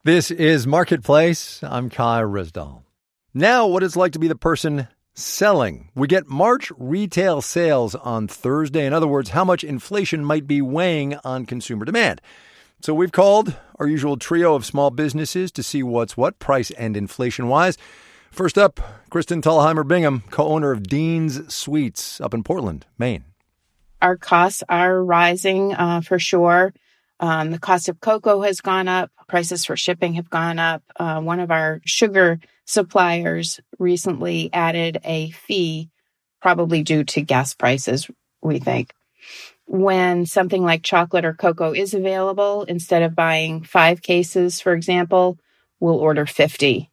This is Marketplace. I'm Kai Risdall. Now, what it's like to be the person selling. We get March retail sales on Thursday. In other words, how much inflation might be weighing on consumer demand. So we've called our usual trio of small businesses to see what's what, price and inflation-wise. First up, Kristen Thalheimer-Bingham, co-owner of Dean's Sweets up in Portland, Maine. Our costs are rising for sure. The cost of cocoa has gone up. Prices for shipping have gone up. One of our sugar suppliers recently added a fee, probably due to gas prices, we think. When something like chocolate or cocoa is available, instead of buying 5 cases, for example, we'll order 50.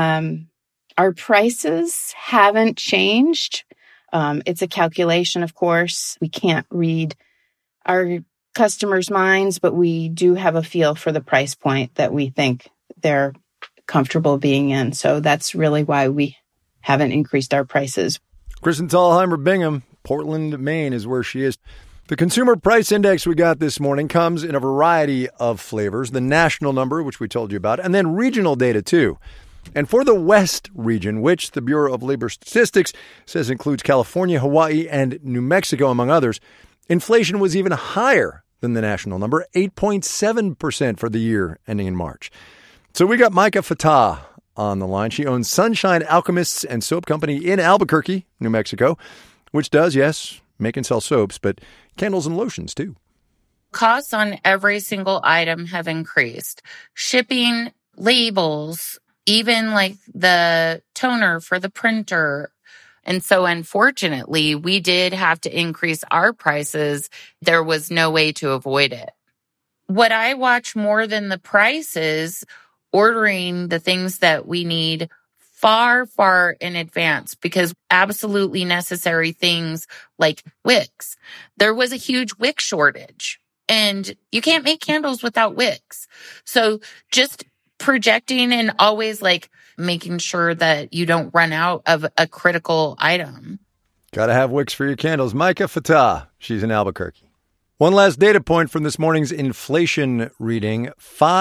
Our prices haven't changed. It's a calculation, of course. We can't read our customers' minds, but we do have a feel for the price point that we think they're comfortable being in. So that's really why we haven't increased our prices. Kristen Thalheimer-Bingham, Portland, Maine is where she is. The Consumer Price Index we got this morning comes in a variety of flavors. The national number, which we told you about, and then regional data too. And for the West region, which the Bureau of Labor Statistics says includes California, Hawaii, and New Mexico, among others, inflation was even higher than the national number, 8.7% for the year ending in March. So we got Micah Fatah on the line. She owns Sunshine Alchemists and Soap Company in Albuquerque, New Mexico, which does, yes, make and sell soaps, but candles and lotions too. Costs on every single item have increased. Shipping, labels, even like the toner for the printer. And so unfortunately, we did have to increase our prices. There was no way to avoid it. What I watch more than the prices, ordering the things that we need far, far in advance, because absolutely necessary things like wicks. There was a huge wick shortage, and you can't make candles without wicks. So just projecting and always making sure that you don't run out of a critical item. Got to have wicks for your candles. Micah Fatah, she's in Albuquerque. One last data point from this morning's inflation reading,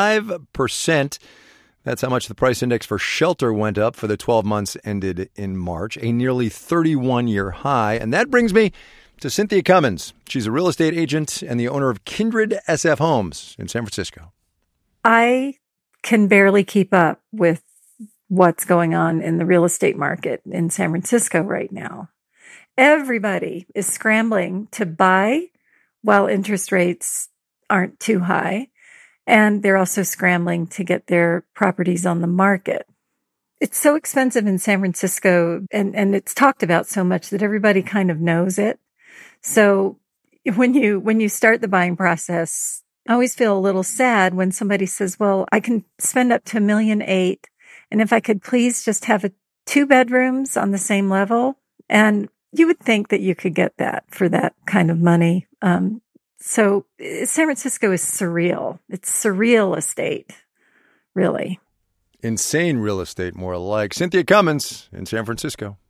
5%. That's how much the price index for shelter went up for the 12 months ended in March, a nearly 31-year high. And that brings me to Cynthia Cummins. She's a real estate agent and the owner of Kindred SF Homes in San Francisco. I can barely keep up with what's going on in the real estate market in San Francisco right now. Everybody is scrambling to buy while interest rates aren't too high. And they're also scrambling to get their properties on the market. It's so expensive in San Francisco, and it's talked about so much that everybody kind of knows it. So when you start the buying process, I always feel a little sad when somebody says, well, I can spend up to $1.8 million. And if I could please just have 2 bedrooms on the same level. And you would think that you could get that for that kind of money. So San Francisco is surreal. It's surreal estate, really. Insane real estate, more like. Cynthia Cummins in San Francisco.